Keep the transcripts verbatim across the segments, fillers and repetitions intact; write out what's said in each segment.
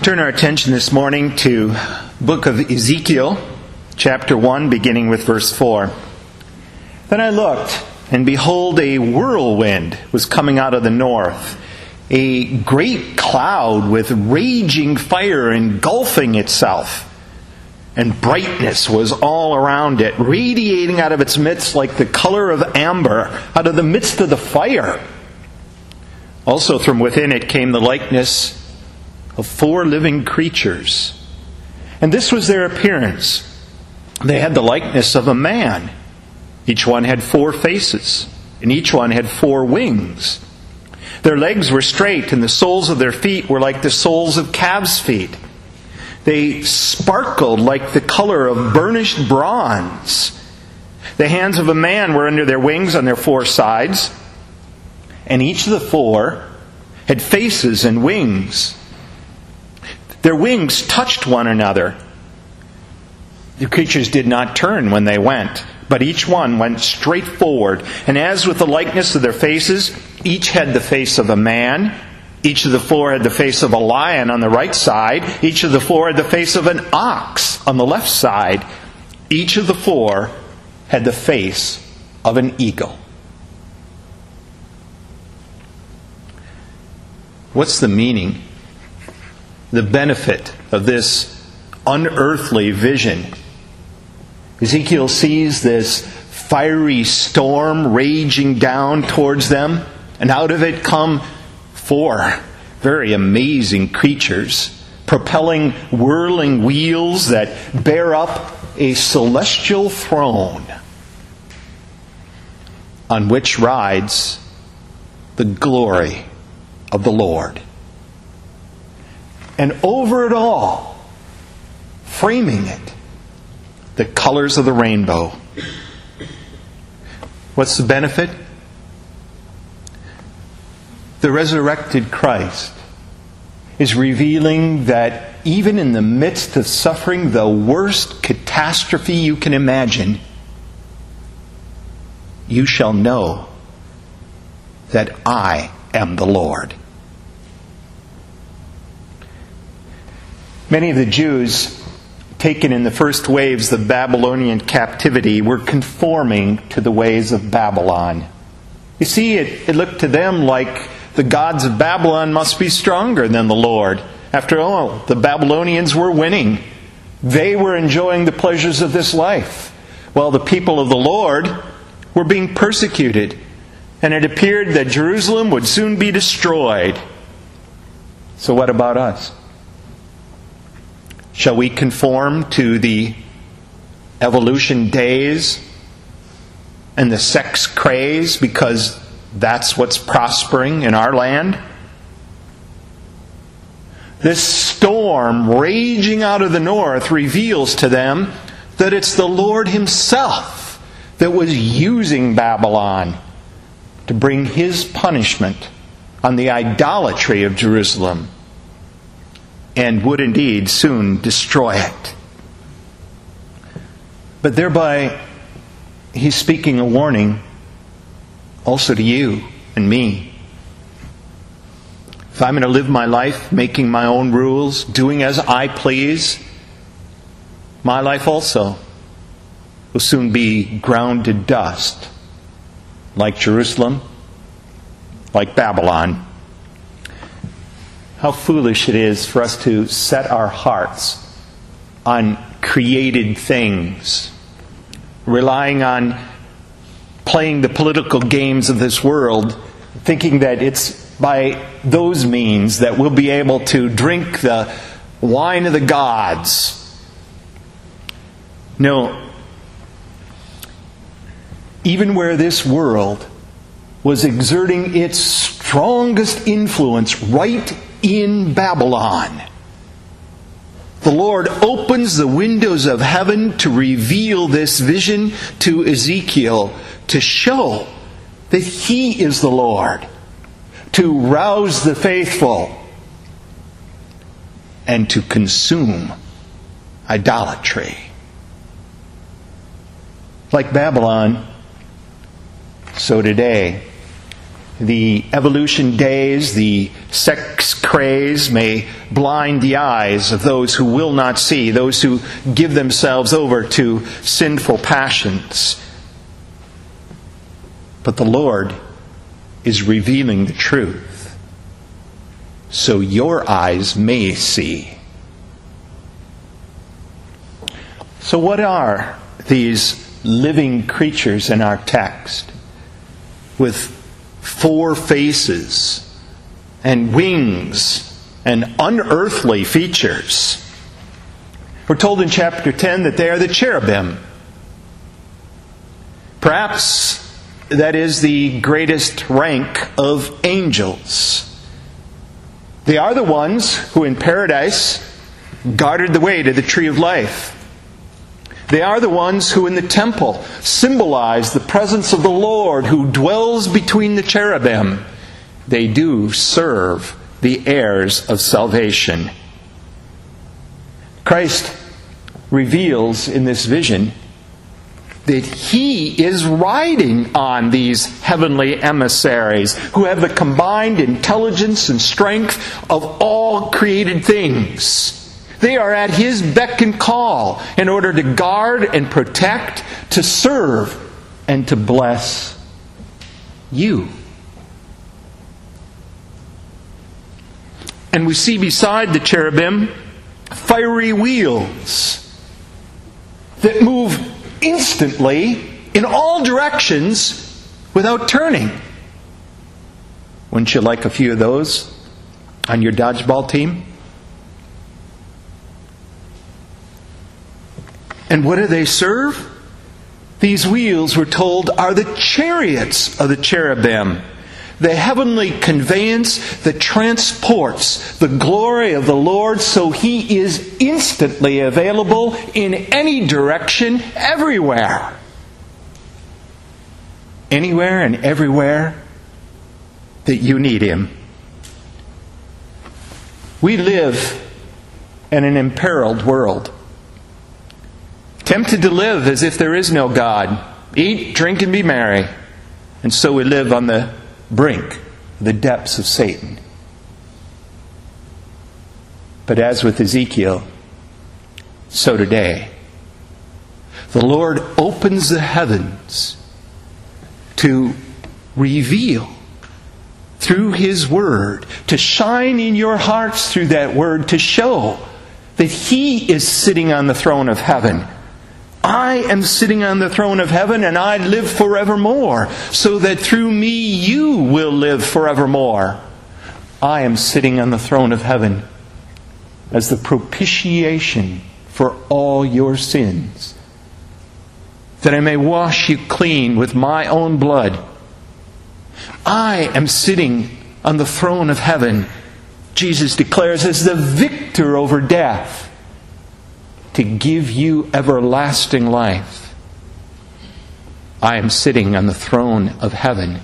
Turn our attention this morning to the book of Ezekiel, chapter one, beginning with verse four. Then I looked, and behold, a whirlwind was coming out of the north, a great cloud with raging fire engulfing itself, and brightness was all around it, radiating out of its midst like the color of amber out of the midst of the fire. Also from within it came the likeness of four living creatures. And this was their appearance. They had the likeness of a man. Each one had four faces, and each one had four wings. Their legs were straight, and the soles of their feet were like the soles of calves' feet. They sparkled like the color of burnished bronze. The hands of a man were under their wings on their four sides, and each of the four had faces and wings. Their wings touched one another. The creatures did not turn when they went, but each one went straight forward. And as with the likeness of their faces, each had the face of a man. Each of the four had the face of a lion on the right side. Each of the four had the face of an ox on the left side. Each of the four had the face of an eagle. What's the meaning, the benefit of this unearthly vision? Ezekiel sees this fiery storm raging down towards them, and out of it come four very amazing creatures, propelling whirling wheels that bear up a celestial throne on which rides the glory of the Lord. And over it all, framing it, the colors of the rainbow. What's the benefit? The resurrected Christ is revealing that even in the midst of suffering the worst catastrophe you can imagine, you shall know that I am the Lord. Many of the Jews taken in the first waves of Babylonian captivity were conforming to the ways of Babylon. You see, it, it looked to them like the gods of Babylon must be stronger than the Lord. After all, the Babylonians were winning. They were enjoying the pleasures of this life, while the people of the Lord were being persecuted. And it appeared that Jerusalem would soon be destroyed. So what about us? Shall we conform to the evolution days and the sex craze because that's what's prospering in our land? This storm raging out of the north reveals to them that it's the Lord Himself that was using Babylon to bring His punishment on the idolatry of Jerusalem, and would indeed soon destroy it. But thereby, He's speaking a warning also to you and me. If I'm going to live my life making my own rules, doing as I please, my life also will soon be ground to dust, like Jerusalem, like Babylon. How foolish it is for us to set our hearts on created things, relying on playing the political games of this world, thinking that it's by those means that we'll be able to drink the wine of the gods. No. Even where this world was exerting its strongest influence right in Babylon, the Lord opens the windows of heaven to reveal this vision to Ezekiel, to show that He is the Lord, to rouse the faithful, and to consume idolatry. Like Babylon, so today, the evolution days, the sex craze may blind the eyes of those who will not see, those who give themselves over to sinful passions. But the Lord is revealing the truth, so your eyes may see. So what are these living creatures in our text with four faces and wings and unearthly features? We're told in chapter ten that they are the cherubim. Perhaps that is the greatest rank of angels. They are the ones who in paradise guarded the way to the tree of life. They are the ones who in the temple symbolize the presence of the Lord who dwells between the cherubim. They do serve the heirs of salvation. Christ reveals in this vision that He is riding on these heavenly emissaries who have the combined intelligence and strength of all created things. They are at His beck and call in order to guard and protect, to serve, and to bless you. And we see beside the cherubim fiery wheels that move instantly in all directions without turning. Wouldn't you like a few of those on your dodgeball team? And what do they serve? These wheels, we're told, are the chariots of the cherubim, the heavenly conveyance that transports the glory of the Lord so He is instantly available in any direction, everywhere. Anywhere and everywhere that you need Him. We live in an imperiled world, tempted to live as if there is no God. Eat, drink, and be merry. And so we live on the brink, the depths of Satan. But as with Ezekiel, so today, the Lord opens the heavens to reveal through His Word, to shine in your hearts through that Word, to show that He is sitting on the throne of heaven. I am sitting on the throne of heaven and I live forevermore, so that through me you will live forevermore. I am sitting on the throne of heaven as the propitiation for all your sins, that I may wash you clean with my own blood. I am sitting on the throne of heaven, Jesus declares, as the victor over death, to give you everlasting life. I am sitting on the throne of heaven,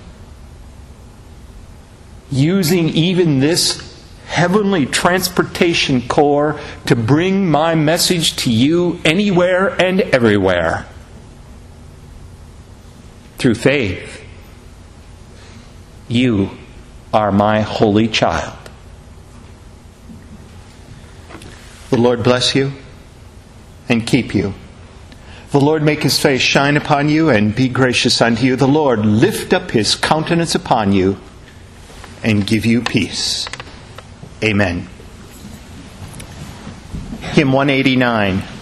using even this heavenly transportation corps to bring my message to you anywhere and everywhere. Through faith, you are my holy child. The Lord bless you and keep you. The Lord make His face shine upon you and be gracious unto you. The Lord lift up His countenance upon you and give you peace. Amen. Hymn one eighty-nine.